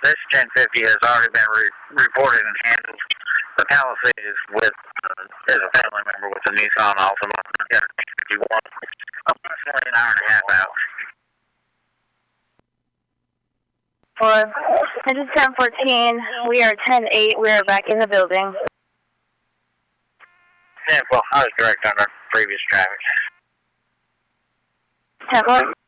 this 1050 has already been reported and handled. The Palisade is with as a family member with the Nissan Altima 1051. Approximately an hour and a half out. For this is 1014. We are 10-8. We are back in the building. Yeah, well, I was direct under previous traffic. 10-4.